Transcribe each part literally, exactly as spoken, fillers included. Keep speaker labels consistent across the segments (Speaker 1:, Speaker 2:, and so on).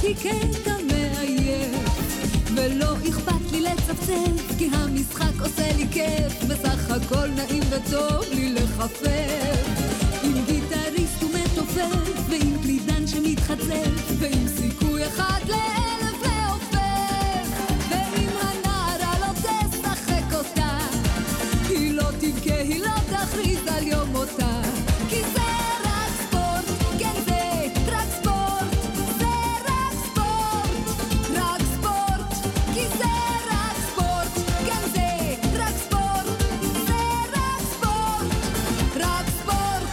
Speaker 1: היא קטע מעייף, ולא אכפת לי לצפצף, כי המשחק עושה לי כיף, בסך הכל נעים וטוב לי לחפף, עם גיטריסט ומתופף, ועם קלידן שמתחצף, ועם סיכוי אחד לאלף לעופף, ועם הנערה לא תשחק אותה, היא לא תבכה, היא לא תכריז על יום מותה, כי זה רק ספורט, כן זה רק ספורט, זה רק ספורט, רק ספורט, כי זה רק ספורט, כן זה רק ספורט, זה רק ספורט, רק ספורט.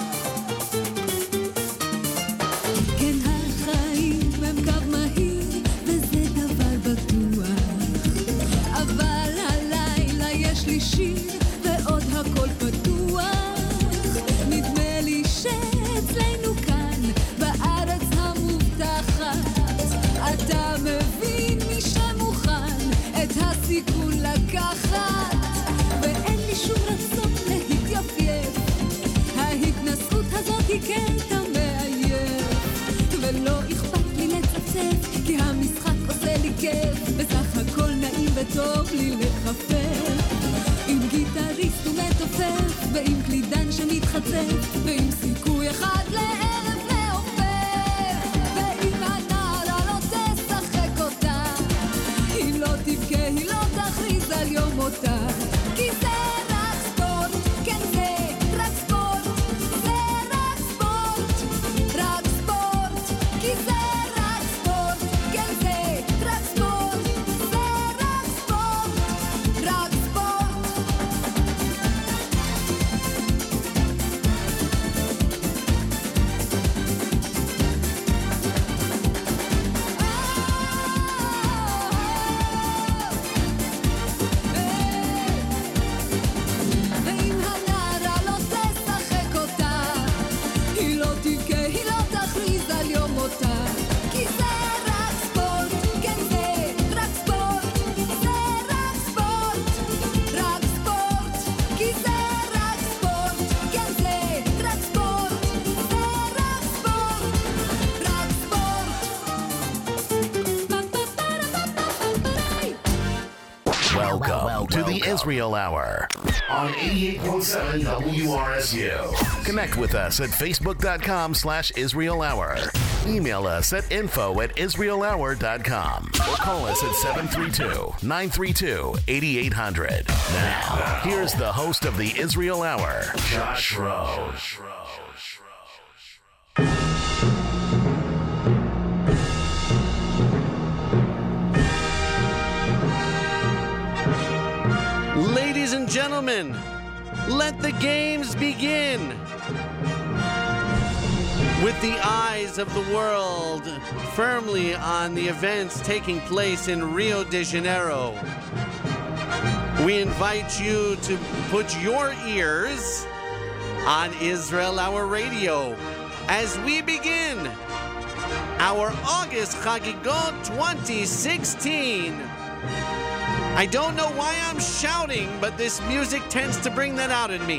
Speaker 1: כן, החיים הם קו מהיר וזה דבר בטוח, אבל הלילה יש לי שיר ועוד הכל פתוח, נדמה לי שאצלנו כאן בארץ המובטחת, אתה מבין מי שמוכן את הסיכון לקחת, ואין לי שום רצון להתייפייף, ההתנסות הזאת היא קטע מעייף, ולא אכפת לי לצפצף, כי המשחק עושה לי כיף, בסך הכל נעים וטוב לי לחפף, עם גיטריסט ומתופף, ועם קלידן שמתחצף, ועם סיכוי אחד לאלף לעופף, ועם הנערה לא תשחק אותה, היא לא תבכה, היא לא תכריז על יום מותה, כי זה רק ספורט, כן זה רק ספורט, זה רק ספורט, רק ספורט, כי זה רק ספורט, כן זה רק ספורט, זה רק ספורט, רק ספורט. ואם הנערה לא תשחק אותה, היא לא תבכה, היא לא תכריז על יום מותה, כי זה רק ספורט, כן זה רק ספורט, זה רק ספורט, רק ספורט, כי זה רק ספורט, כן זה רק ספורט, זה רק ספורט, רק ספורט.
Speaker 2: Welcome to the Israel Hour on eighty-eight point seven W R S U. Connect with us at facebook.com slash Israel Hour. Email us at info at israel hour dot com or call us at seven three two, nine three two, eight eight hundred. Now, here's the host of the Israel Hour, Josh Rowe.
Speaker 3: Ladies and gentlemen, let the games begin. With the eyes of the world firmly on the events taking place in Rio de Janeiro, we invite you to put your ears on Israel Hour Radio as we begin our August Chagigot twenty sixteen. I don't know why I'm shouting, but this music tends to bring that out in me.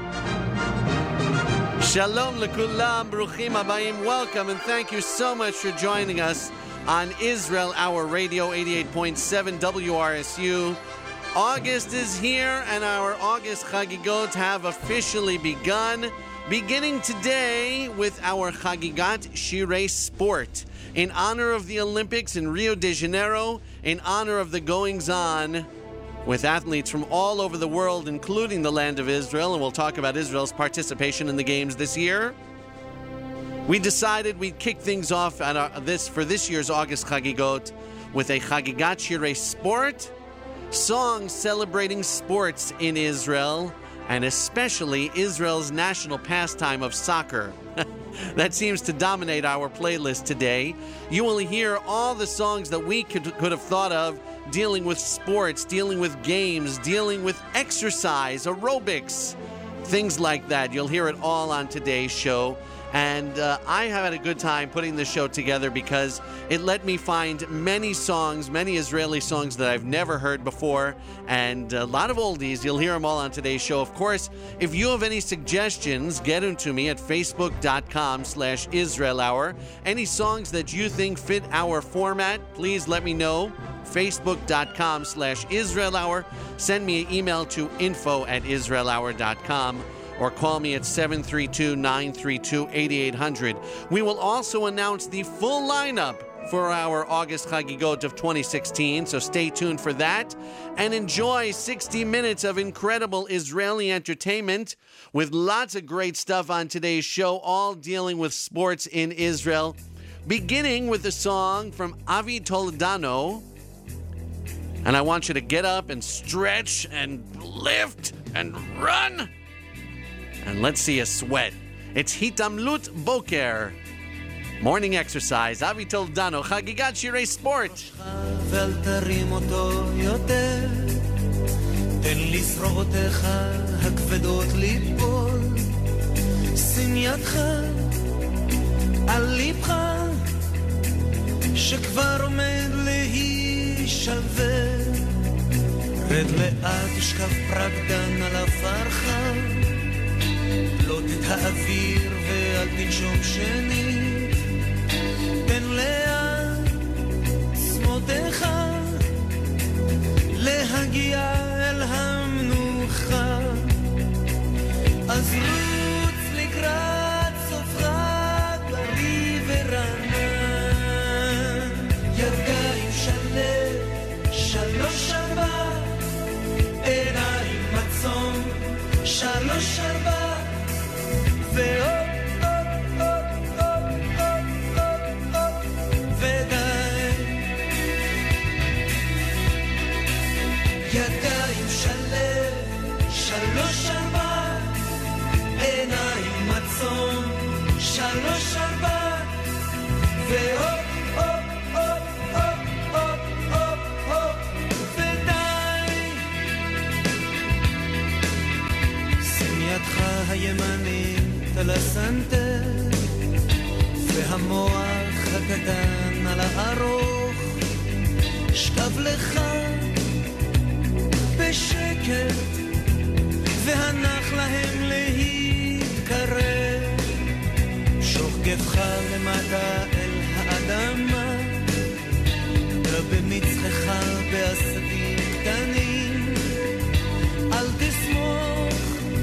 Speaker 3: Shalom lekulam, bruchim habayim, welcome, and thank you so much for joining us on Israel Hour Radio eighty-eight point seven W R S U. August is here, and our August Chagigot have officially begun, beginning today with our Chagigat Shirei Sport, in honor of the Olympics in Rio de Janeiro, in honor of the goings-on with athletes from all over the world, including the land of Israel, and we'll talk about Israel's participation in the games this year. We decided we'd kick things off at our, this for this year's August Chagigot with a Chagigat Shirei Sport, songs celebrating sports in Israel, and especially Israel's national pastime of soccer. That seems to dominate our playlist today. You will hear all the songs that we could, could have thought of dealing with sports, dealing with games, dealing with exercise, aerobics, things like that. You'll hear it all on today's show. And uh, I have had a good time putting this show together because it let me find many songs, many Israeli songs that I've never heard before, and a lot of oldies. You'll hear them all on today's show. Of course, if you have any suggestions, get them to me at facebook.com slash Israel Hour. Any songs that you think fit our format, please let me know. Facebook.com slash Israel Hour. Send me an email to info at israel hour dot com. or call me at seven three two, nine three two, eight eight zero zero. We will also announce the full lineup for our August Chagigot of twenty sixteen, so stay tuned for that. And enjoy sixty minutes of incredible Israeli entertainment with lots of great stuff on today's show, all dealing with sports in Israel. Beginning with a song from Avi Toledano. And I want you to get up and stretch and lift and run. And let's see a sweat. It's Hitamlut Boker. Morning exercise. Avi Toledano, Chagigat Shirei Sport.
Speaker 4: ואל תרים אותו יותר, תן לזרועותיך הכבדות ליפול, שים ידך על ליבך שכבר עומד להישבר, רד לאט תשכב פרקדן על עפרך, לוט את האוויר ואל תנשום שנית, תן לאט צמותיך להגיע אל המנוחה, אז רוץ לקראת סופך בריא ורענן, ידיים שלב שלוש ארבע, עיניים מצום שלוש ארבע, ועוד ידיים שלב שלוש ארבע, עיניים מצום שלוש ארבע, והופ הופ הופ הופ הופ הופ הופ ודי. שים ידך הימנית על הסנטר והמוח הקטן על הארוך, שכב לך בשקט והנח להם להתקרב, שוך גפך למטה אל האדמה, רבי מצחך בעשבים קטנים, אל תסמוך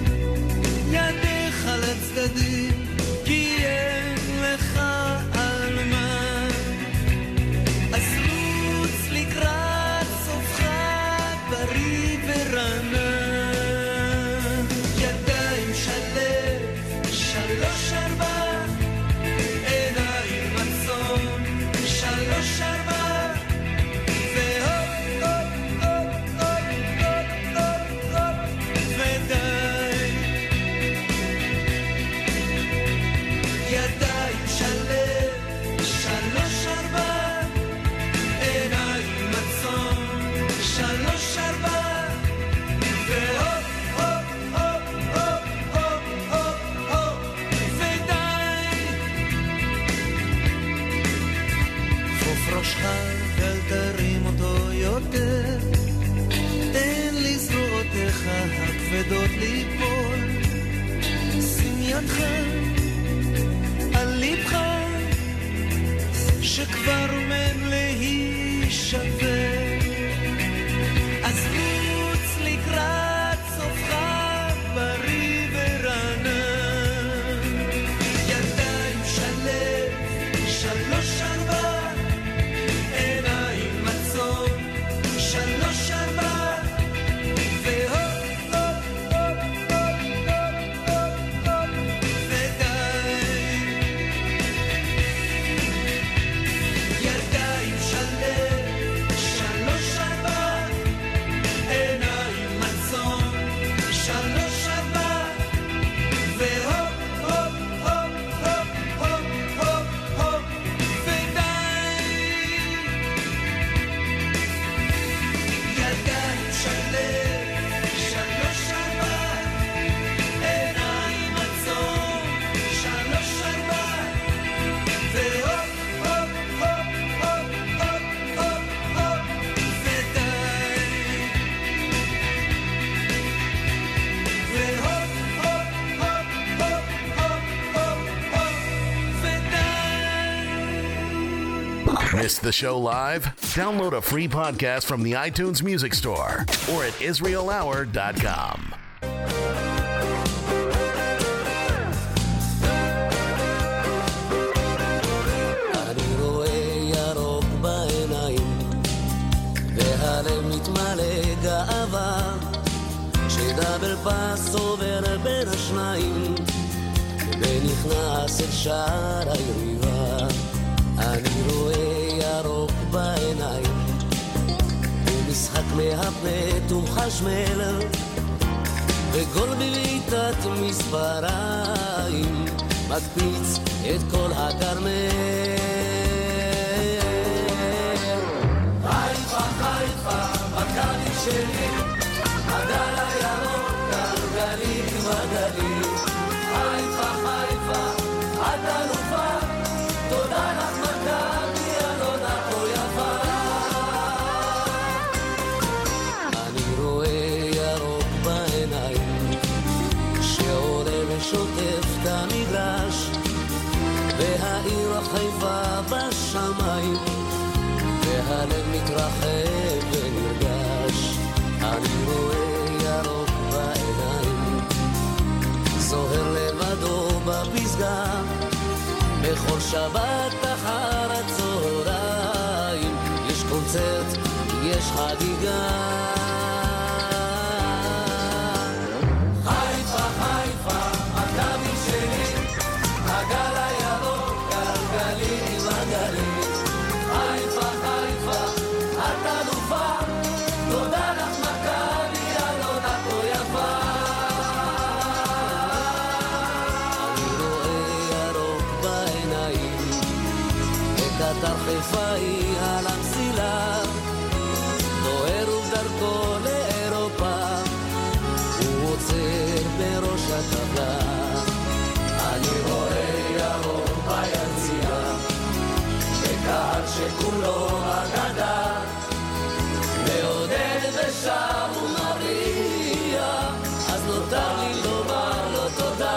Speaker 4: ידיך לצדדים כי אין לך על מה, אז רוץ לקראת סופך בריא ורענן, ידיים שלב שלוש ארבע, עיניים מצום שלוש ארבע, והופ הופ הופ הופ הופ הופ הופ ודי. ידיים שלב שלוש ארבע, עיניים מצום שלוש ארבע, והופ הופ הופ הופ הופ הופ הופ ודי. כפוף ראשך ואל תרים אותו יותר, תן לזרועותיך הכבדות ליפול, שים ידך על ליבך שכבר עומד להישבר, אז רוץ לקראת סופך בריא ורענן, ידיים שלב שלוש ארבע, עיניים מצום שלוש ארבע, והופ הופ הופ הופ הופ הופ הופ ודי. ידיים שלב
Speaker 2: Missed the show live? Download a free podcast from the iTunes Music Store or at israel hour dot com.
Speaker 5: אני רואה ירוק בעיניים והלב מתמלא גאווה כשדאבל פס עובר בין השניים ונכנס אל שער היריבה. אני רואה ירוק בעיניים ומשחק מהפנט ומחשמל וגול בביתת מספריים מקפיץ את כל הכרמל. חיפה חיפה מכבי שלי הגל הירוק גלגלי וגלי. חיפה חיפה את אלופה תודה לך מכבי אלונה כה יפה. אני רואה ירוק בעיניים שעולה ושוטף את המגרש והעיר חיפה בשמיים והלב מתרחב ונרגש. אני רואה ירוק בעיניים זוהר לבדו בפסגה בכל שבת אחר הצהריים יש קונצרט, יש חגיגה. חיפה חיפה מכבי שלי הגל הירוק גלגלי וגלי. חיפה חיפה את אלופה תודה לך מכבי אלונה כה יפה. אני רואה ירוק בעיניים וקטר חיפאי על המסילה דוהר ובדרכו לאירופה הוא עוצר בראש הטבלה. אני רואה ירוק ביציע וקהל שכולו אגדה מעודד ושר ומריע אז נותר לי לומר לו תודה.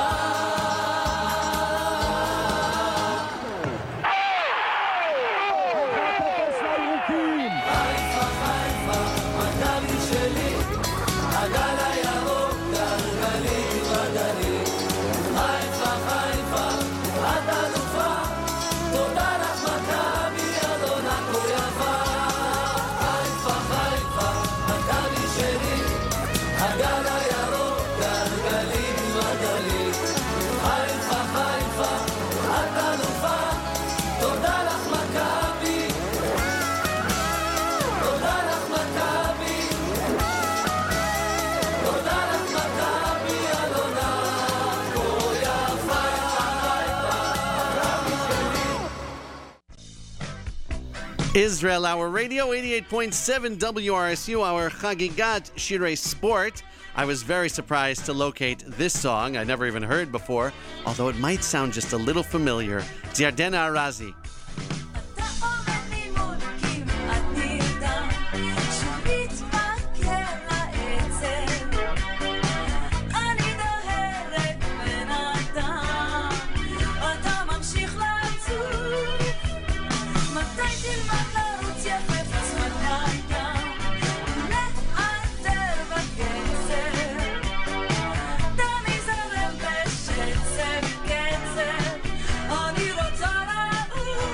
Speaker 5: חיפה חיפה מכבי שלי הגל הירוק גלגלי וגלי. חיפה חיפה את אלופה תודה לך מכבי אלונה כה יפה. חיפה חיפה מכבי שלי הגל הירוק גלגלי וגלי. חיפה חיפה את אלופה תודה לך מכבי תודה לך מכבי תודה לך מכבי אלונה כה יפה.
Speaker 3: Israel Hour Radio, eighty-eight point seven W R S U, our Chagigat Shirei Sport. I was very surprised to locate this song I never even heard before, although it might sound just a little familiar. It's Yardena Arazi.
Speaker 1: אני רוצה לעוף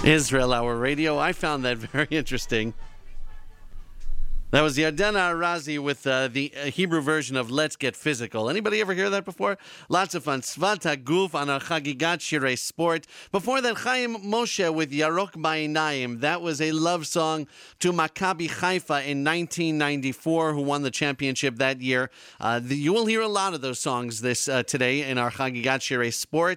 Speaker 3: Israel Hour Radio. I found that very interesting. That was Yardena Arazi with uh, the uh, Hebrew version of Let's Get Physical. Anybody ever hear that before? Lots of fun. Tzvat HaGuf on our Chagigat Shirei Sport. Before that, Chaim Moshe with Yarok Ba'inayim. That was a love song to Maccabi Haifa in nineteen ninety-four, who won the championship that year. Uh, the, you will hear a lot of those songs this uh, today in our Chagigat Shirei Sport.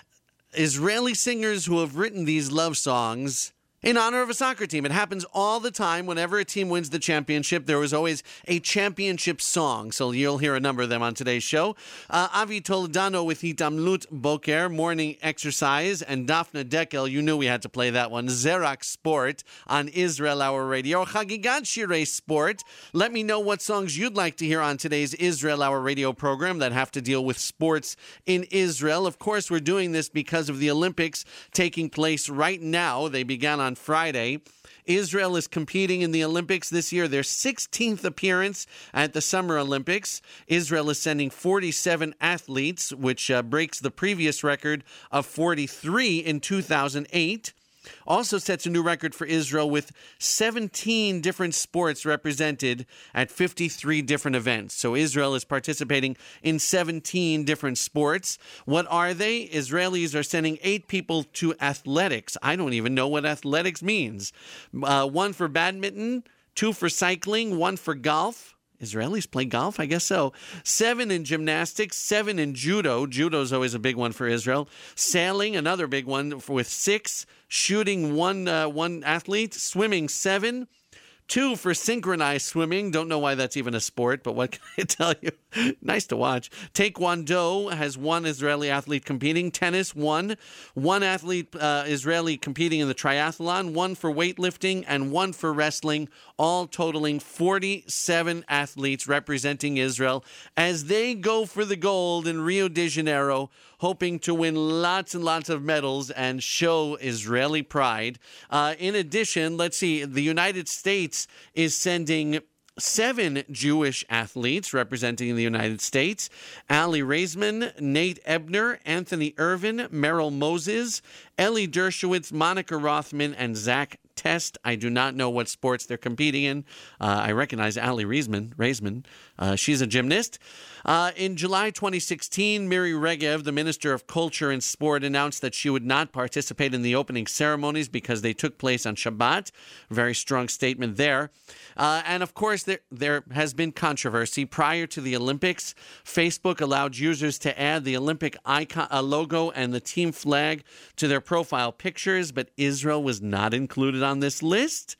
Speaker 3: Israeli singers who have written these love songs in honor of a soccer team. It happens all the time. Whenever a team wins the championship, there was always a championship song. So you'll hear a number of them on today's show. Uh, Avi Toledano with Hitamlut Boker, Morning Exercise, and Daphne Dekel. You knew we had to play that one. Zerak Sport on Israel Hour Radio. Chagigat Shirei Sport. Let me know what songs you'd like to hear on today's Israel Hour Radio program that have to deal with sports in Israel. Of course, we're doing this because of the Olympics taking place right now. They began on On Friday. Israel is competing in the Olympics this year, their sixteenth appearance at the Summer Olympics. Israel is sending forty-seven athletes, which uh, breaks the previous record of forty-three in two thousand eight. Also sets a new record for Israel with seventeen different sports represented at fifty-three different events. So Israel is participating in seventeen different sports. What are they? Israelis are sending eight people to athletics. I don't even know what athletics means. Uh, one for badminton, two for cycling, one for golf. Israelis play golf? I guess so. Seven in gymnastics, seven in judo. Judo is always a big one for Israel. Sailing, another big one with six. Shooting, one uh, one athlete. Swimming, seven. Two for synchronized swimming. Don't know why that's even a sport, but what can I tell you? Nice to watch. Taekwondo has one Israeli athlete competing. Tennis, one. One athlete uh, Israeli competing in the triathlon. One for weightlifting and one for wrestling. All totaling forty-seven athletes representing Israel as they go for the gold in Rio de Janeiro, hoping to win lots and lots of medals and show Israeli pride. Uh, in addition, let's see, the United States is sending seven Jewish athletes representing the United States. Ali Raisman, Nate Ebner, Anthony Irvin, Merrill Moses, Ellie Dershowitz, Monica Rothman, and Zach Test. I do not know what sports they're competing in. Uh, I recognize Ali Raisman. Raisman. Uh, she's a gymnast. Uh, in July twenty sixteen, Miri Regev, the Minister of Culture and Sport, announced that she would not participate in the opening ceremonies because they took place on Shabbat. Very strong statement there. Uh, and of course, there, there has been controversy. Prior to the Olympics, Facebook allowed users to add the Olympic icon, uh, logo and the team flag to their profile pictures, but Israel was not included on this list.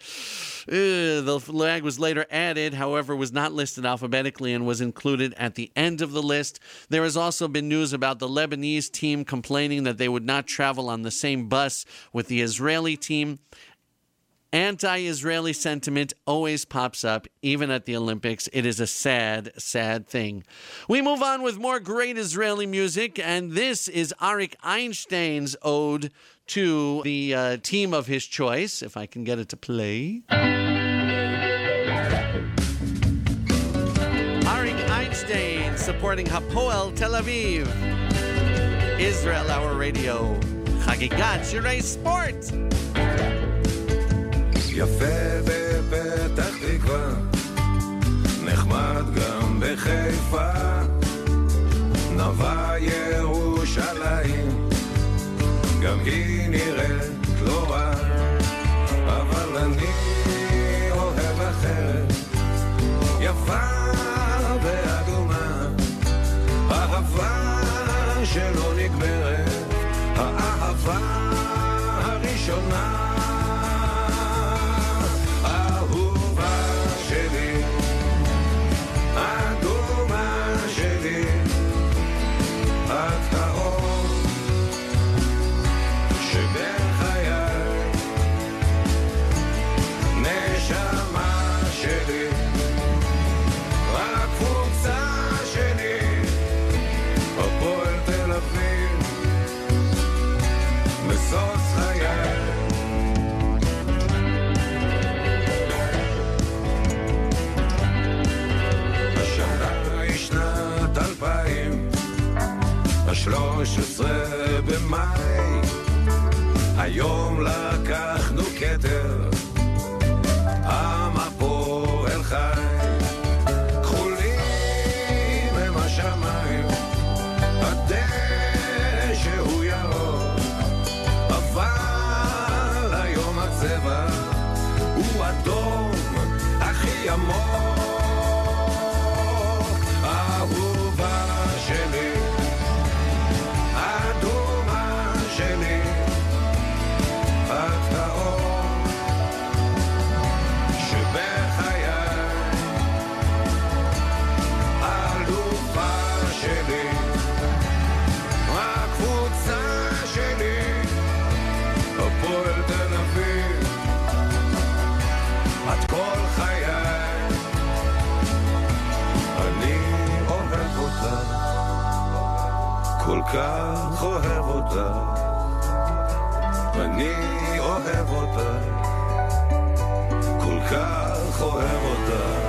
Speaker 3: Uh, the flag was later added, however, was not listed alphabetically and was included at the end of the list. There has also been news about the Lebanese team complaining that they would not travel on the same bus with the Israeli team. Anti-Israeli sentiment always pops up, even at the Olympics. It is a sad, sad thing. We move on with more great Israeli music, and this is Arik Einstein's ode to the uh, team of his choice, if I can get it to play. Arik Einstein supporting Hapoel Tel Aviv. Israel Hour Radio. Chagigat Shirei Sport.
Speaker 6: יפה בפתח תקווה, נחמד גם בחיפה, נווה ירושלים, גם היא נראית לא רע, אבל אני אוהב אחרת, יפה ואדומה, אהבה שלא נגמרת, האהבה הראשונה. האדום הכי עמוק. אהובה שלי, אדומה שלי, את האור שבחיי, אלופה שלי, הקבוצה שלי, הפועל תל אביב, את כל חיי, אני אוהב אותה, כל כך אוהב אותה, אני אוהב אותה, כל כך אוהב אותה.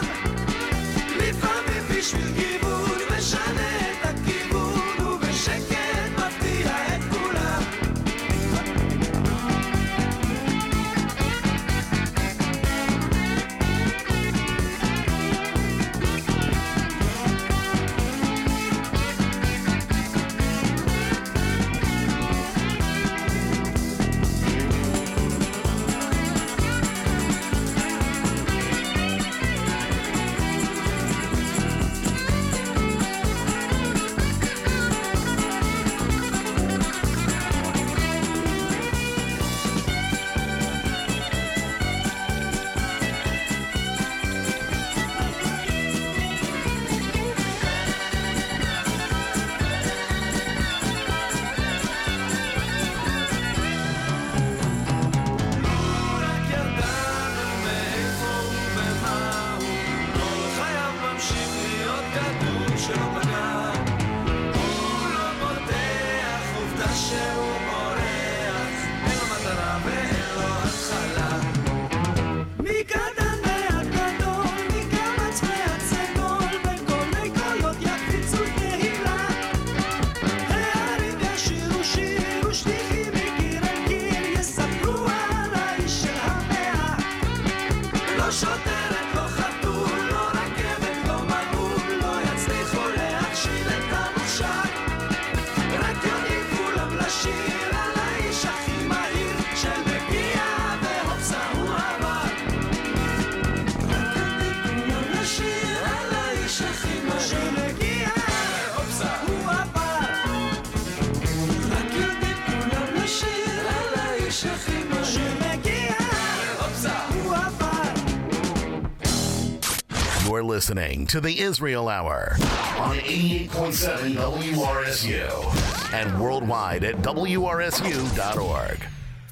Speaker 4: בשביל כיוון משנה את הכיוון ובשקט
Speaker 2: listening to the Israel Hour on eighty-eight point seven W R S U and worldwide at W R S U dot org.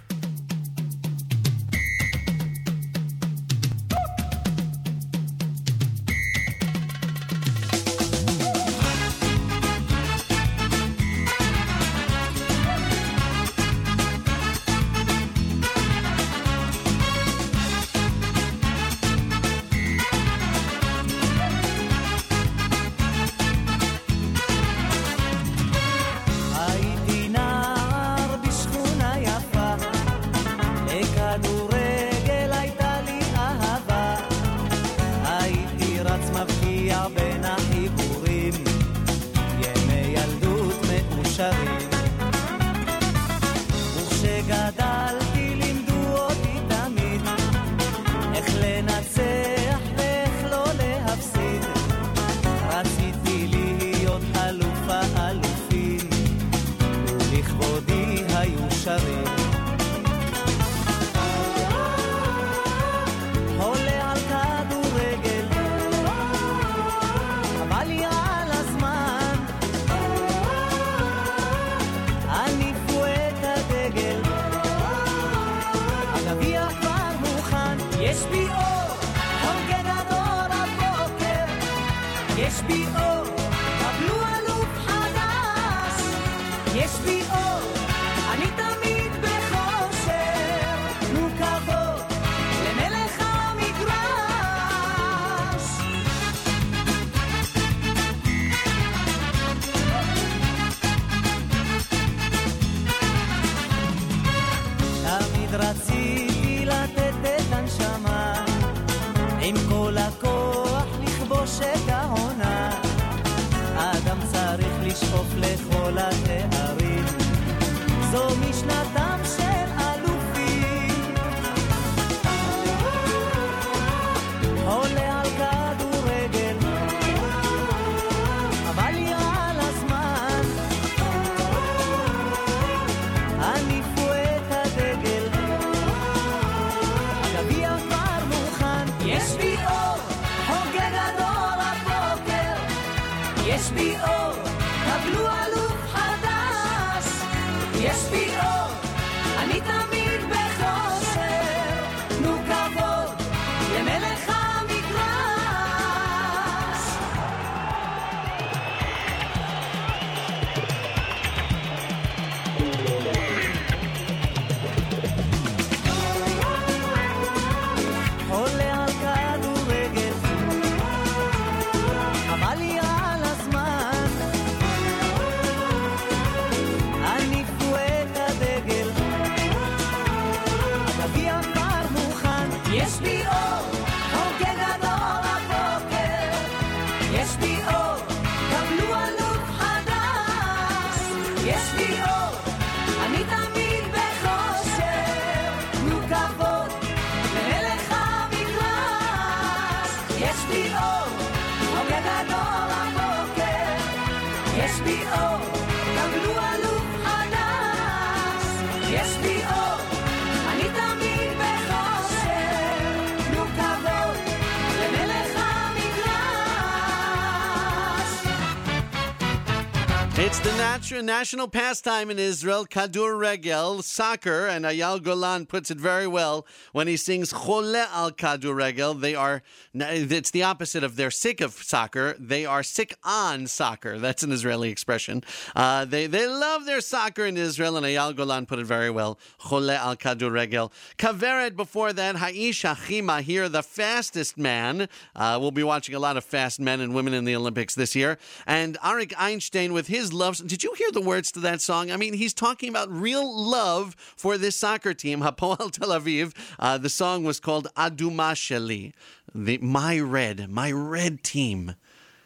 Speaker 3: It's the natu- national pastime in Israel, Kadur Regel, soccer, and Ayal Golan puts it very well when he sings Chole al Kadur Regel. They are, it's the opposite of they're sick of soccer. They are sick on soccer. That's an Israeli expression. Uh, they they love their soccer in Israel, and Ayal Golan put it very well. Chole al Kadur Regel. Kaveret before that, Haish Achima here, the fastest man. Uh, we'll be watching a lot of fast men and women in the Olympics this year. And Arik Einstein with his love. Did you hear the words to that song? I mean, he's talking about real love for this soccer team, Hapoel Tel Aviv. Uh, the song was called Aduma Sheli, the My Red, My Red Team.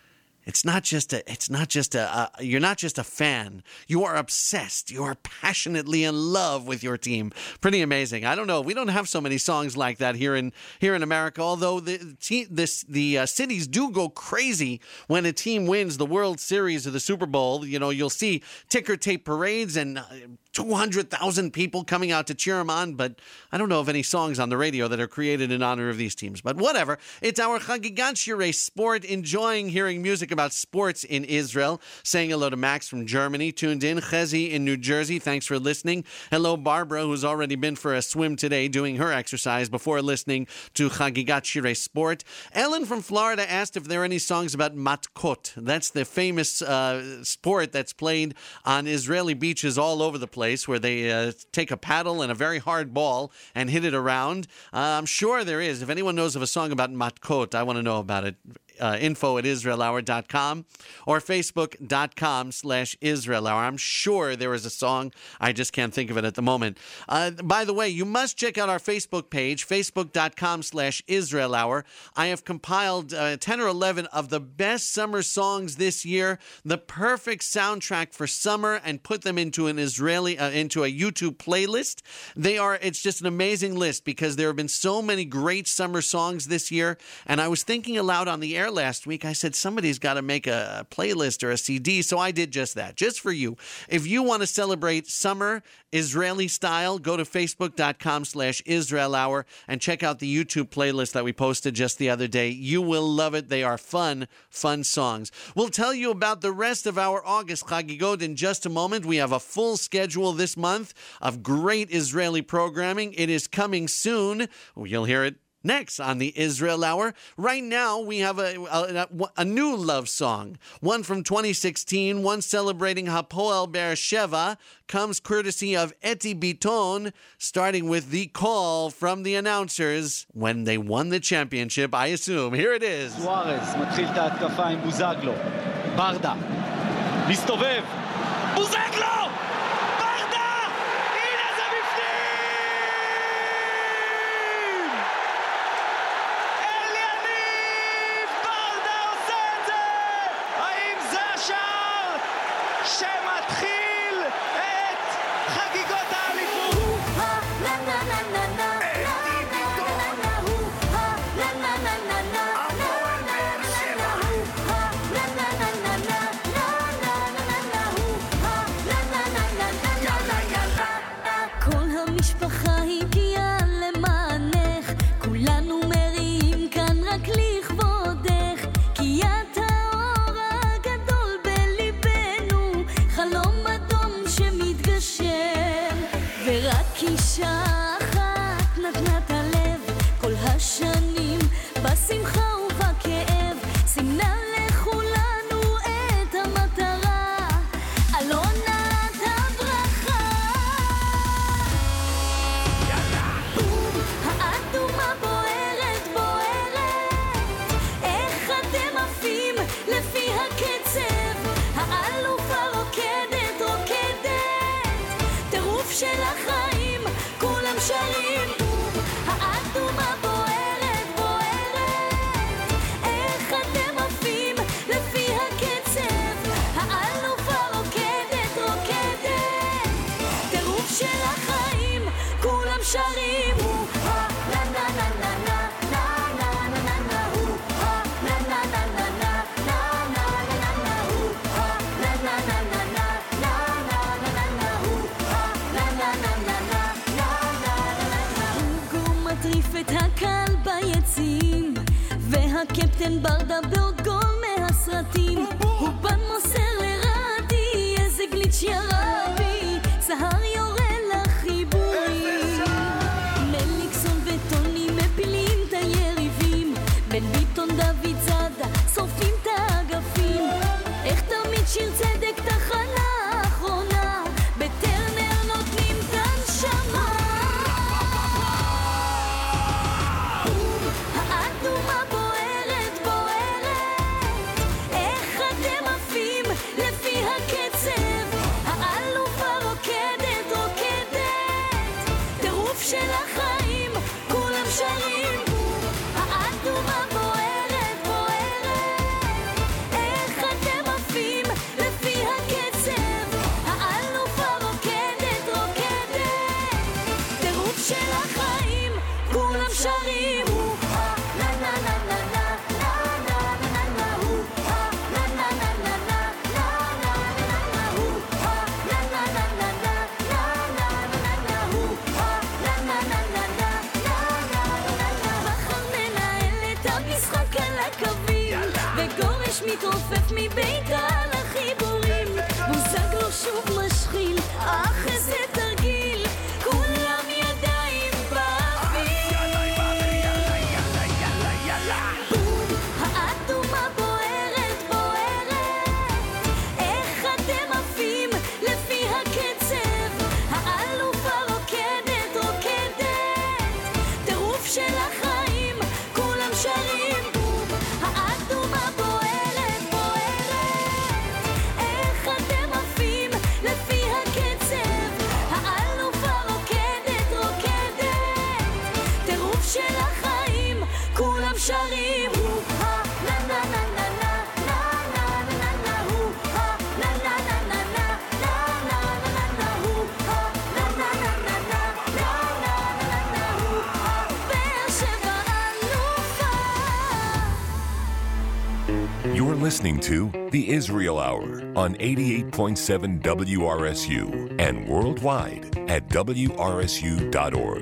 Speaker 3: It's not just a, it's not just a, a, you're not just a fan. You are obsessed. You are passionately in love with your team. Pretty amazing. I don't know. We don't have so many songs like that here in, here in America, although the, te- this, the uh, cities do go crazy when a team wins the World Series or the Super Bowl. You know, you'll see ticker tape parades and uh, two hundred thousand people coming out to cheer them on, but I don't know of any songs on the radio that are created in honor of these teams. But whatever. It's our Chagigat Shirei Sport, enjoying hearing music about sports in Israel. Saying hello to Max from Germany, tuned in. Chezi in New Jersey, thanks for listening. Hello, Barbara, who's already been for a swim today, doing her exercise before listening to Chagigat Shirei Sport. Ellen from Florida asked if there are any songs about matkot. That's the famous uh, sport that's played on Israeli beaches all over the place, where they uh, take a paddle and a very hard ball and hit it around. Uh, I'm sure there is. If anyone knows of a song about matkot, I want to know about it. Uh, info at israel hour dot com or facebook.com slash Israel Hour. I'm sure there is a song. I just can't think of it at the moment. Uh, by the way, you must check out our Facebook page, facebook.com slash Israel Hour. I have compiled uh, ten or eleven of the best summer songs this year, the perfect soundtrack for summer, and put them into an Israeli, uh, into a YouTube playlist. They are, it's just an amazing list because there have been so many great summer songs this year. And I was thinking aloud on the air last week. I said, somebody's got to make a playlist or a C D. So I did just that, just for you. If you want to celebrate summer Israeli style, go to facebook.com slash Israel Hour and check out the YouTube playlist that we posted just the other day. You will love it. They are fun, fun songs. We'll tell you about the rest of our August Chagigot in just a moment. We have a full schedule this month of great Israeli programming. It is coming soon. You'll hear it next on the Israel Hour. Right now, we have a, a, a new love song. One from twenty sixteen, one celebrating Hapoel Be'er Sheva, comes courtesy of Eti Biton, starting with the call from the announcers when they won the championship, I assume. Here it is.
Speaker 7: סוארז מתחיל את ההתקפה עם בוזגלו. ברדה. מסתובב. בוזגלו!
Speaker 1: הקפטן ברדה בעוד גול מהסרטים הוא בן מוסר לרדי איזה גליץ' ירה בי סהר יורה לחיבורי מליקסון וטוני מפילים את היריבים בן ביטון דוד זאדה שורפים את האגפים איך תמיד שיר צדק תחנה האחרונה בטרנר נותנים את הנשמה האדומה בוערת בוערת איך אתם מתרופף מביתה לחיבורים בוזגלו שוב משחיל אך איזה תרגיל כולם ידיים באוויר בום האדומה בוערת בוערת איך אתם עפים לפי הקצב האלופה רוקדת רוקדת טירוף של החיים כולם שרים בום האדומה בוערת בוערת איך אתם עפים לפי הקצב האלופה רוקדת רוקדת טירוף של החיים כולם שרים הו נה נה נה נה נה נה נה נה הו נה נה נה נה נה נה נה נה הו נה נה נה נה נה נה נה הו באר שבע אלופה.
Speaker 8: You're listening to The Israel Hour on eighty-eight point seven W R S U and worldwide at W R S U dot org.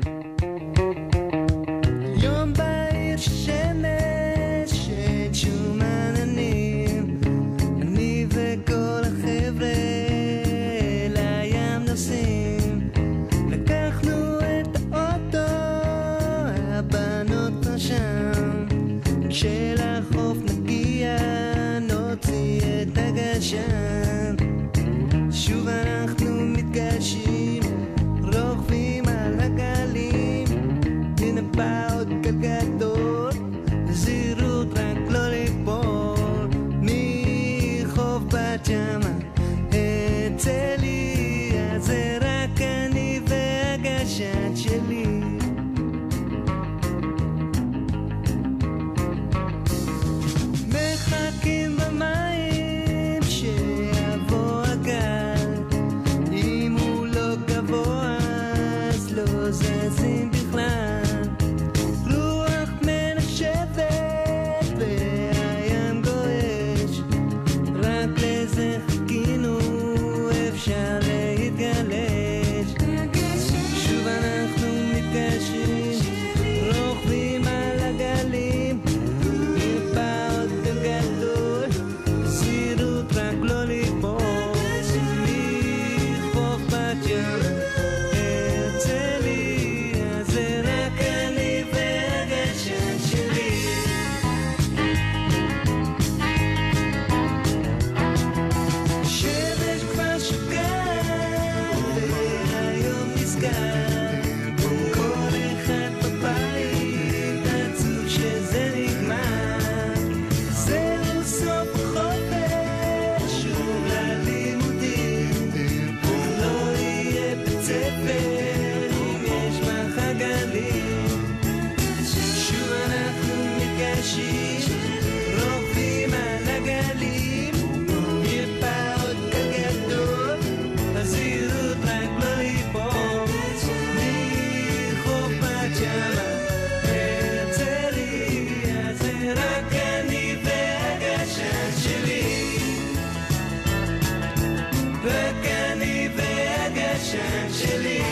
Speaker 4: יום בהיר שמש שום עננים אני וכל החבר'ה לים נוסעים לקחנו את האוטו הבנות כבר שם כשלחוף נגיע נוציא את הגשם שוב אנחנו מתגשים רוכבים על הגלים ננבא עוד גלגדול זהירות רק לא ליפול מחוף בת ימה אצא לי אז זה רק אני והגשת שלי מחכים במים שיבוא הגל אם הוא לא גבוה אז לא זזים בכלל רוח מנשבת והים גועש רק לזה חיכינו אפשר להתגלש שוב אנחנו מתגשים רוכבים על הגלים נרפא עוד גלגדול זהירות רק לא ליפול מחוף בת ים אצא לי אז זה רק אני והגשם שלי שמש כבר שוקעת והיום נסגר כל אחד בבית עצוב שזה נגמר זהו סוף החופש שוב ללימודים לא יהיה בית ספר אם יש בחגלים שוב אנחנו מתגשים רוכבים על הגלים נרפא עוד גלגדול הזהירות רק לא ליפול מחוף בת ימה אצא לי אז זה רק אני והגשם שלי רק אני והגשם שלי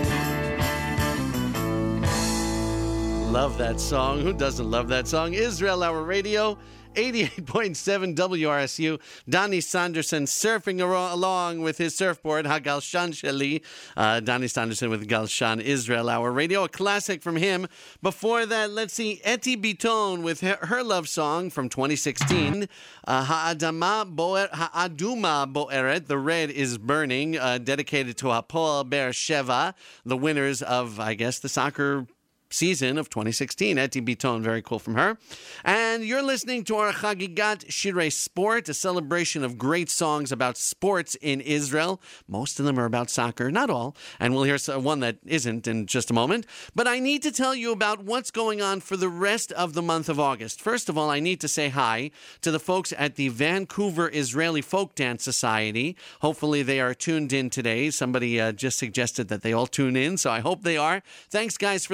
Speaker 3: Love that song. Who doesn't love that song? Israel Hour Radio, eighty-eight point seven W R S U. Donnie Sanderson surfing aro- along with his surfboard, HaGalshan Sheli. Uh, Donnie Sanderson with Galshan, Israel Hour Radio. A classic from him. Before that, let's see Eti Biton with her, her love song from twenty sixteen. Uh, Ha'adama Boer, Ha'aduma Boeret, The Red is Burning, uh, dedicated to Hapoel Be'er Sheva, the winners of, I guess, the soccer season of twenty sixteen. Eti Biton, very cool from her. And you're listening to our Chagigat Shirei Sport, a celebration of great songs about sports in Israel. Most of them are about soccer, not all. And we'll hear one that isn't in just a moment. But I need to tell you about what's going on for the rest of the month of August. First of all, I need to say hi to the folks at the Vancouver Israeli Folk Dance Society. Hopefully they are tuned in today. Somebody uh, just suggested that they all tune in, so I hope they are. Thanks, guys, for listening.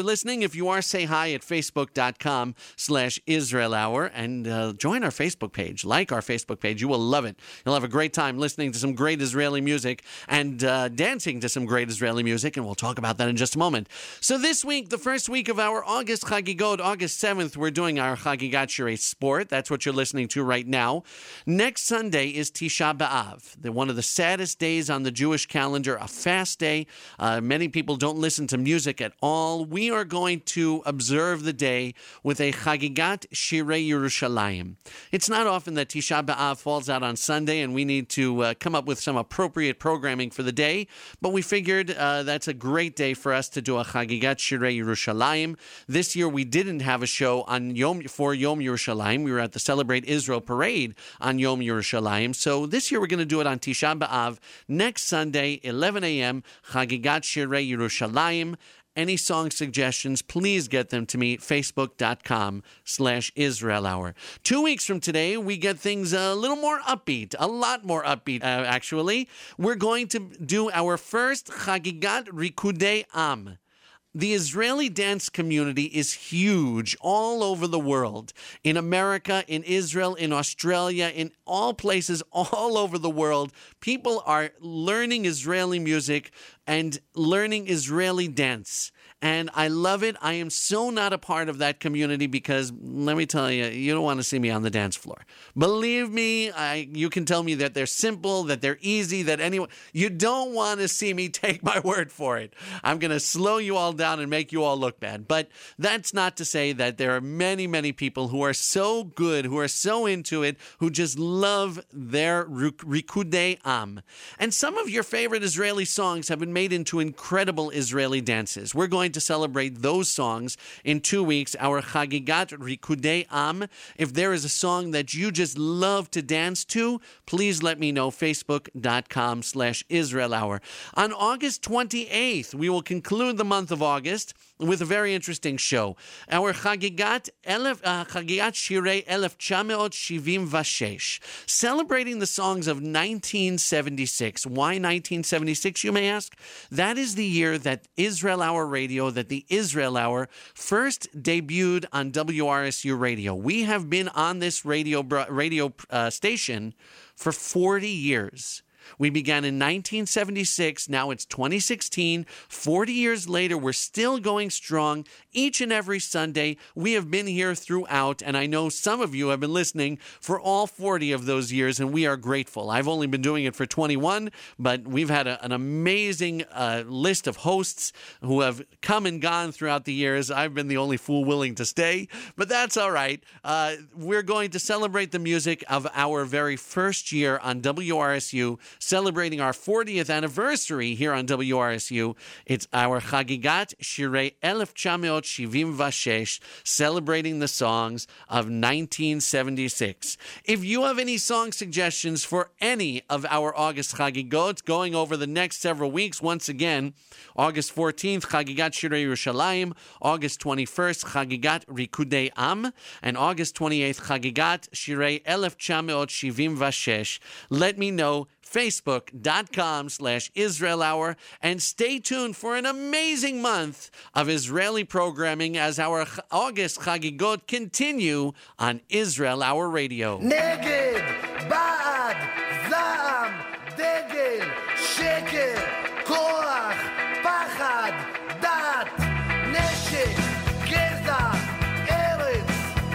Speaker 3: listening, if you are, say hi at facebook.com slash Israel Hour and uh, join our Facebook page. Like our Facebook page. You will love it. You'll have a great time listening to some great Israeli music and uh, dancing to some great Israeli music, and we'll talk about that in just a moment. So this week, the first week of our August Chagigot, August seventh, we're doing our Chagigat Shirei Sport. That's what you're listening to right now. Next Sunday is Tisha B'Av, the, one of the saddest days on the Jewish calendar, a fast day. Uh, many people don't listen to music at all. We are going to observe the day with a Chagigat Shirei Yerushalayim. It's not often that Tisha B'Av falls out on Sunday, and we need to uh, come up with some appropriate programming for the day, but we figured uh, that's a great day for us to do a Chagigat Shirei Yerushalayim. This year we didn't have a show on Yom for Yom Yerushalayim. We were at the Celebrate Israel parade on Yom Yerushalayim. So this year we're going to do it on Tisha B'Av. Next Sunday, eleven a.m., Chagigat Shirei Yerushalayim. Any song suggestions, please get them to me, facebook.com slash Israel Hour. Two weeks from today, we get things a little more upbeat, a lot more upbeat, uh, actually. We're going to do our first Chagigat Rikudei Am. The Israeli dance community is huge all over the world. In America, in Israel, in Australia, in all places all over the world, people are learning Israeli music and learning Israeli dance. And I love it. I am so not a part of that community because, let me tell you, you don't want to see me on the dance floor. Believe me, I, you can tell me that they're simple, that they're easy, that anyone... You don't want to see me, take my word for it. I'm going to slow you all down and make you all look bad. But that's not to say that there are many, many people who are so good, who are so into it, who just love their Rikudei Am. And some of your favorite Israeli songs have been made into incredible Israeli dances. We're going to celebrate those songs in two weeks, our Chagigat Rikudei Am. If there is a song that you just love to dance to, please let me know, facebook.com slash Israel Hour. On August twenty-eighth, we will conclude the month of August with a very interesting show. Our Chagigat Elef, uh, Chagigat Shirei Elef Chameot Shivim Vashesh, celebrating the songs of nineteen seventy-six. Why nineteen seventy-six, you may ask? That is the year that Israel Hour Radio, that the Israel Hour first debuted on W R S U Radio. We have been on this radio radio uh, station for forty years. We began in nineteen seventy-six. Now it's twenty sixteen. forty years later, we're still going strong. Each and every Sunday, we have been here throughout, and I know some of you have been listening for all forty of those years, and we are grateful. I've only been doing it for twenty-one, but we've had a, an amazing uh, list of hosts who have come and gone throughout the years. I've been the only fool willing to stay, but that's all right. Uh, we're going to celebrate the music of our very first year on W R S U, celebrating our fortieth anniversary here on W R S U. It's our Chagigat Shirei Elef Chameot Shivim Vashesh, celebrating the songs of nineteen seventy-six. If you have any song suggestions for any of our August Chagigot going over the next several weeks, once again, August fourteenth, Chagigat Shirei Yerushalayim, August twenty-first, Chagigat Rikudei Am, and August twenty-eighth, Chagigat Shirei Elef Chameot Shivim Vashesh. Let me know, facebook.com slash Israel Hour, and stay tuned for an amazing month of Israeli programming as our August Chagigot continue on Israel Hour Radio.
Speaker 9: נגד, בעד, זעם, דגל, שקר, כוח, פחד, דת, נשק, גזע, ארץ,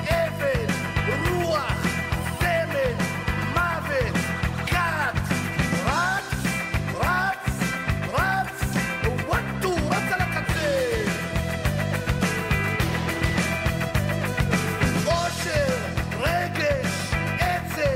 Speaker 9: אבל, רוח, סמל, מוות, כת, רץ, רץ, רץ, וואטו, רץ על הקצה. אושר, רגש, עצב,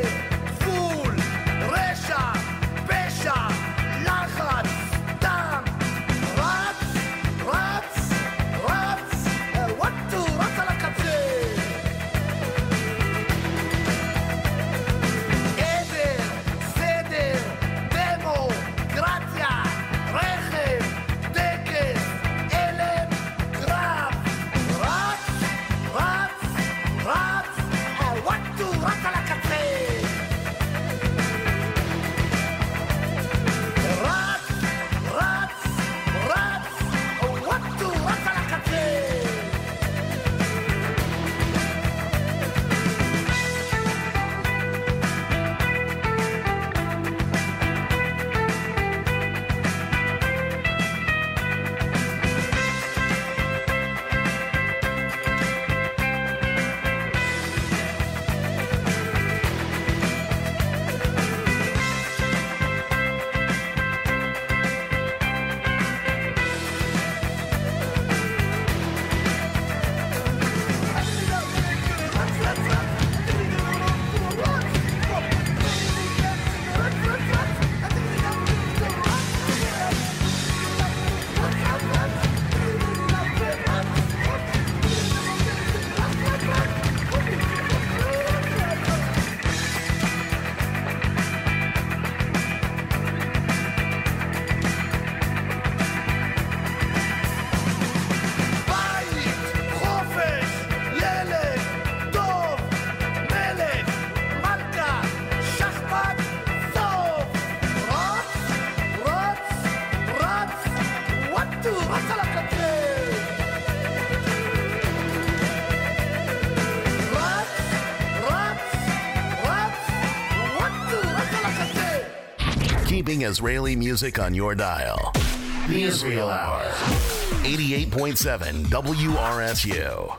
Speaker 2: exciting Israeli music on your dial. The Israel Hour. eighty-eight point seven W R S U.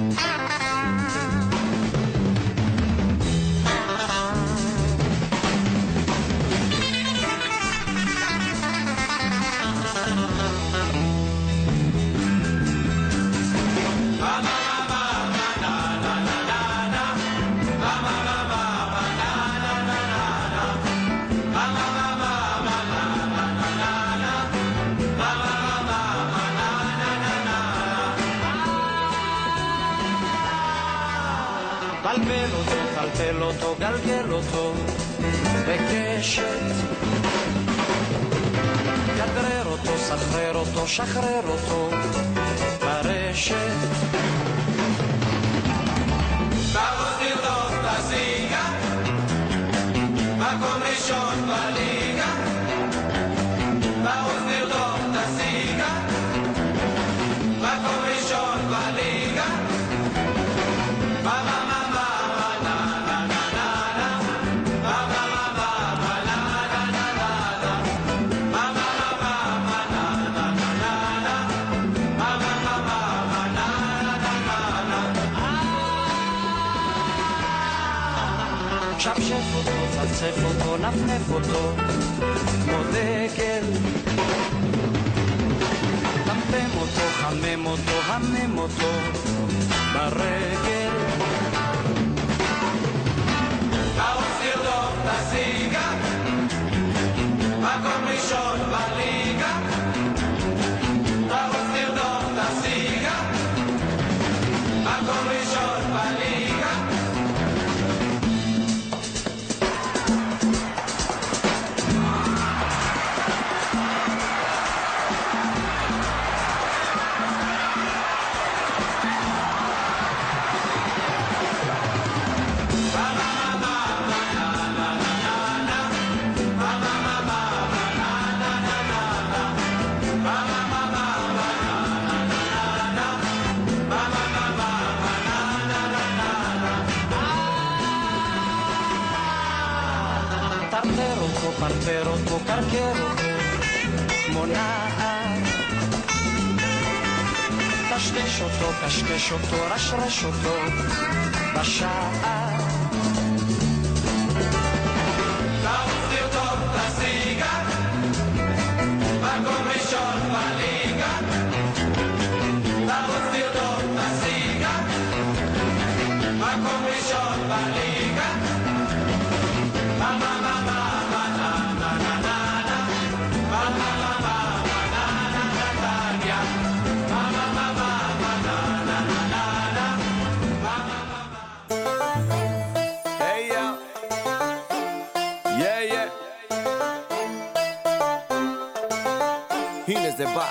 Speaker 10: גלגל אותו, גלגל אותו, גלגל אותו בקשת. גדרר אותו, סחרר אותו, שחרר אותו ברשת.
Speaker 4: תרוץ לרדוף בזיגה, מקום ראשון בליגה. תרוץ לרדוף בזיגה, מקום ראשון בליגה.
Speaker 10: שפשף אותו, צפצף אותו, נפנף אותו כמו דגל. טמטם אותו, חמם אותו, המם אותו ברגל.
Speaker 4: תרוץ לרדוף בזיגה, מקום ראשון בליגה. תרוץ לרדוף בזיגה, מקום ראשון בליגה.
Speaker 10: פרפר אותו, קרקר אותו כמו נער. טשטש אותו, קשקש אותו, רשרש אותו בשער.
Speaker 4: תרוץ לרדוף בזיגה, מקום ראשון בליגה. תרוץ לרדוף בזיגה, מקום ראשון בליגה. מאמה מאמה
Speaker 11: זה בא,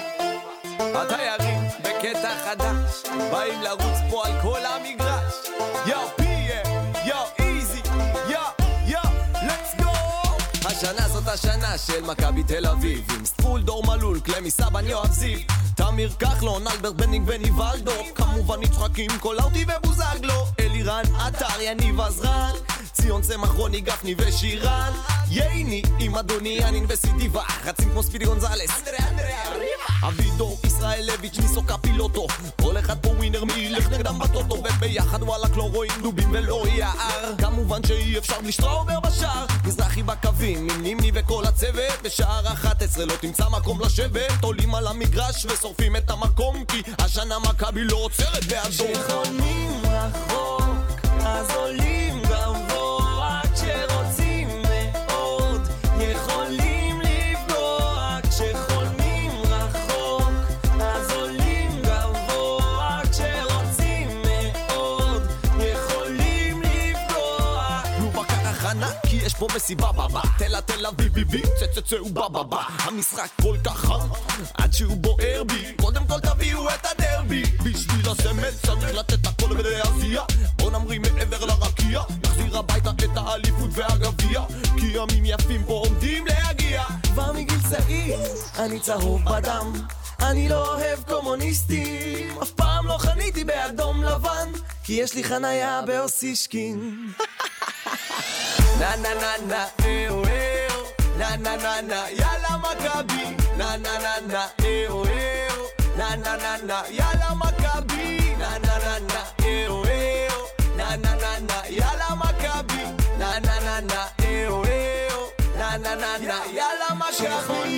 Speaker 11: התיירים בקטע חדש באים לרוץ פה על כל המגרש. יו פיה, יו איזי, יו יו let's go. השנה זאת השנה של מכבי תל אביב, עם סטרול, דור מלול, קלמי סבן, יואב זיו, תמיר כחלון, אלברט בנינג וניבלדו, כמובן נצחקים קולאוטי ובוזגלו, אלירן עטר, יניב עזרן, ציון צמח, רוני גפני ושירן, ייני עם אדוני ינין וסידיבה, רצים כמו ספידי גונזלס, אנדרה אנדרה אבידור, ישראל לויץ', ניסו קפילוטו, כל אחד פה ווינר, מי ילך נגדם בטוטו, וביחד וואלק לא רואים דובים ולא יער, כמובן שאי אפשר בלי שטראובר בשער, מזרחי בקווים, עם נימני וכל הצוות, בשער אחת עשרה לא תמצא מקום לשבת, עולים על המגרש ושורפים את המקום, כי השנה מכבי לא עוצרת באדום.
Speaker 10: כשחולמים רחוק, אז עולים גבוה, כשרוצים מאוד, יכולים לפגוע. כשחולמים רחוק, אז עולים גבוה, כשרוצים מאוד, יכולים לפגוע.
Speaker 11: נו בקר הכנה, כי יש פה מסיבה בבא, תלה תלה בי בי צצצה ובא בא, המשחק כל כך חם עד שהוא בוער בי, קודם כל תביאו את הדרבי, בשביל הסמל צריך לתת הכל ולהזיע, בוא נמריא מעבר לרקיע, נחזיר הביתה את האליפות והגביע, כי ימים יפים פה עומדים להגיע.
Speaker 10: כבר מגיל צעיר אני צהוב בדם, אני לא אוהב קומוניסטים, אף פעם לא חניתי באדום לבן, כי יש לי חנייה באוסישקין.
Speaker 11: נה נה נה נה אהו אהו, na na na na, yalla Maccabi, na na na na, eo eo, na na na na, yalla Maccabi, na na na na, eo eo, na na na na, yalla Maccabi, na na na na, eo eo, na na na na, yalla Maccabi.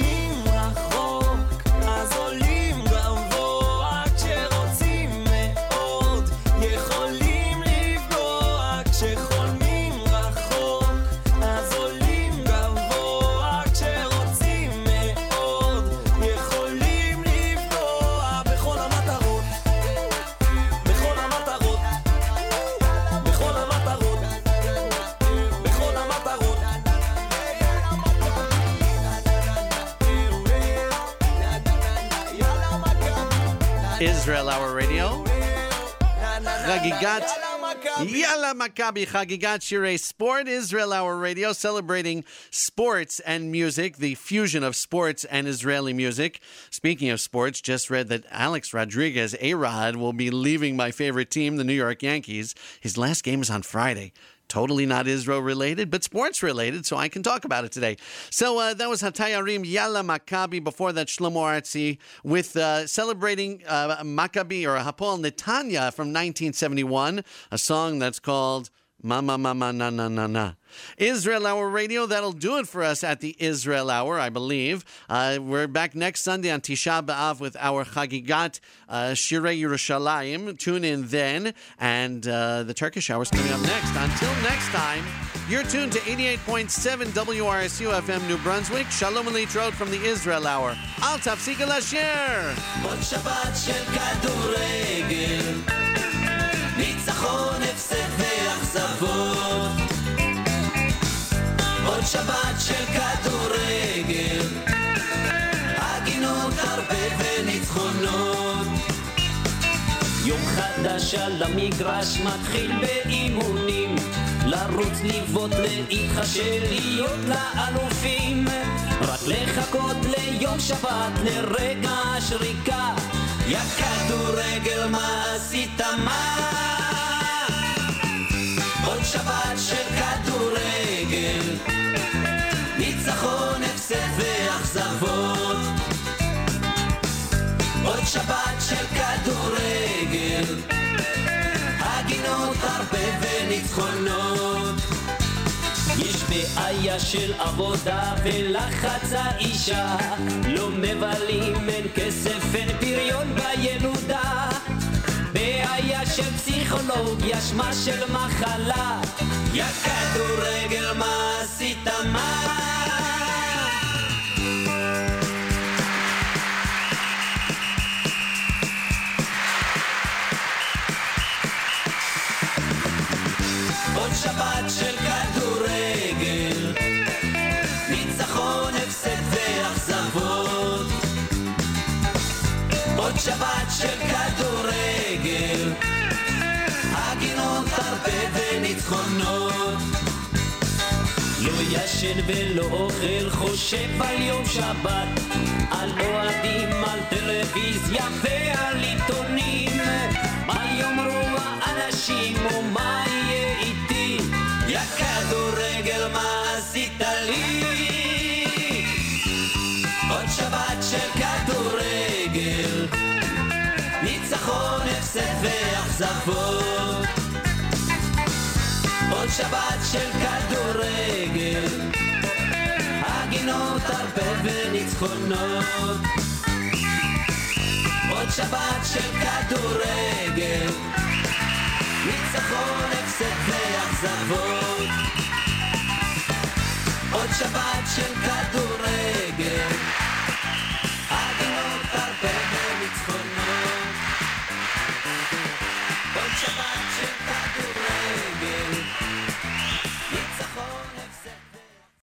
Speaker 10: אז עולים גבוה כשרוצים מאוד, יכולים לפגוע כשחולמים רחוק. אז עולים גבוה כשרוצים מאוד, יכולים לפגוע בכל המטרות, בכל המטרות, בכל המטרות, בכל המטרות.
Speaker 3: Israel Hour Radio. Chagigat Yalla Maccabi Chagigat Shirei Sport. Israel Hour Radio, celebrating sports and music, the fusion of sports and Israeli music. Speaking of sports, just read that Alex Rodriguez, A-Rod, will be leaving my favorite team, the New York Yankees. His last game is on Friday. Totally not Israel-related, but sports-related, so I can talk about it today. So uh, that was Hatayarim Yalla Maccabi. Before that, Shlomo Artzi with uh, celebrating uh, Maccabi or Hapoel Netanya from nineteen seventy-one, a song that's called Mama Mama Na Na Na Na. Israel Hour Radio, that'll do it for us at the Israel Hour, I believe. Uh, we're back next Sunday on Tisha B'Av with our Chagigat uh, Shirei Yerushalayim. Tune in then, and uh, the Turkish Hour is coming up next. Until next time, you're tuned to eighty-eight point seven W R S U F M New Brunswick. Shalom and Litrot from the Israel Hour. Al Tafsik Lasher.
Speaker 5: עוד שבת של כדורגל, ניצחון, הפסד ואכזבות. עוד שבת של כדורגל, הגינות, הרבה וניצחונות. יום חדש על המגרש מתחיל באימונים, לרוץ, לבעוט, להתחשל, להיות לאלופים. רק לחכות ליום שבת, לרגע השריקה. יא כדורגל, מה עשית מה? עוד שבת של כדורגל, ניצחון, הפסד ואכזבות. עוד שבת של כדורגל, הגינות, הרבה וניצחונות. יש בעיה של עבודה ולחץ האישה, לא מבלים, אין כסף, אין פריון בילודה. בעיה של פסיכולוגיה, שמה של מחלה. יא כדורגל, מה עשית מה? עוד שבת של כדורגל, ניצחון, הפסד ואכזבות. עוד שבת של כדורגל, הגינות, הרבה וניצחונות. לא ישן ולא אוכל, חושב על יום שבת, על אוהדים, על טלוויזיה ועל עיתונים. מה יאמרו האנשים ומה יהיה איתי? יא כדורגל, מה עשית לי? עוד שבת של כדורגל, ניצחון, הפסד ואכזבות. עוד שבת של כדורגל, הגינות, הרבה וניצחונות. עוד שבת של כדורגל, ניצחון, הפסד ואכזבות. עוד שבת של כדורגל,